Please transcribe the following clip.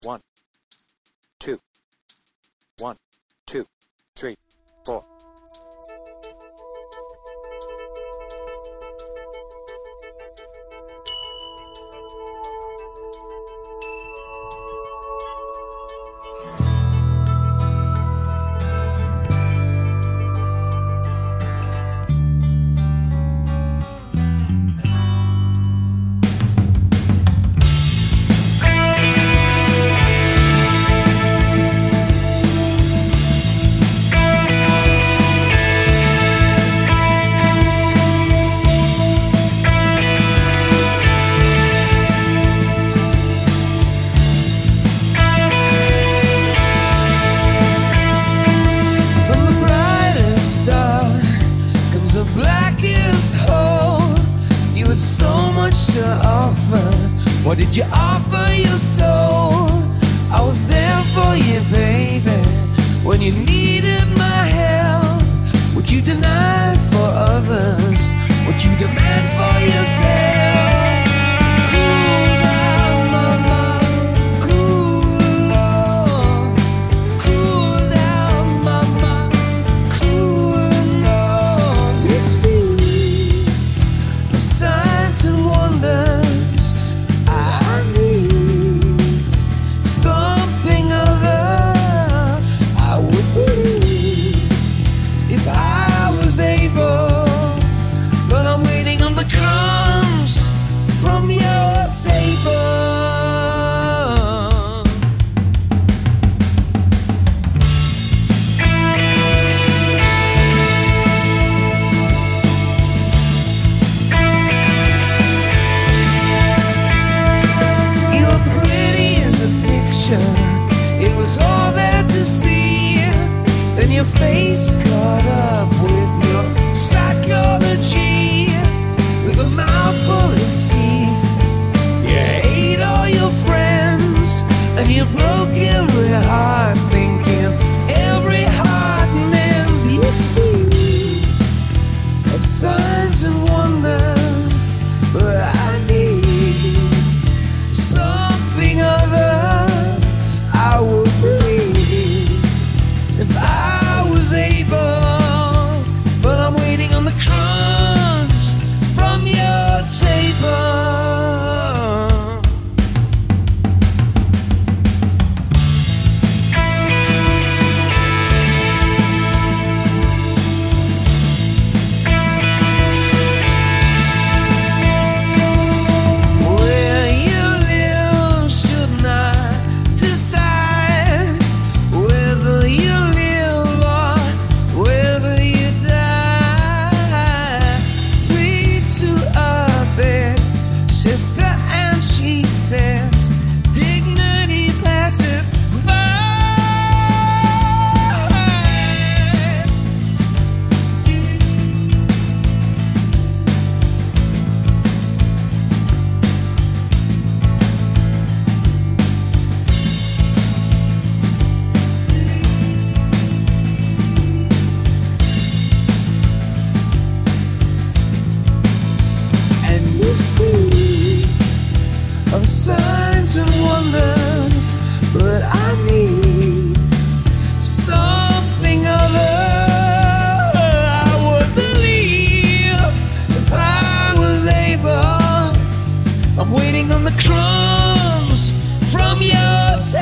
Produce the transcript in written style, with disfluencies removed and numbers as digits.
1, 2, 1, 2, 3, 4. To offer, what did you offer your soul? I was there for you, baby, when you needed my help. What you denied for others, what you demand for yourself. Cool down, mama, cool down. Cool down, mama, cool down. This feeling of signs and wonders, I need something other. I would believe if I was able, but I'm waiting on the crumbs from your table. It was all there to see. Then your face caught up with your psychology. With a mouthful of teeth, you ate all your friends, and you broke every heart, thinking every heart mends. You speak of signs and wonders, but I need something other. I would believe if I was able, but I'm waiting on the crumbs from your table. Sister, and she says dignity passes by. And this of signs and wonders, but I need something other. I would believe if I was able. I'm waiting on the crumbs from your table.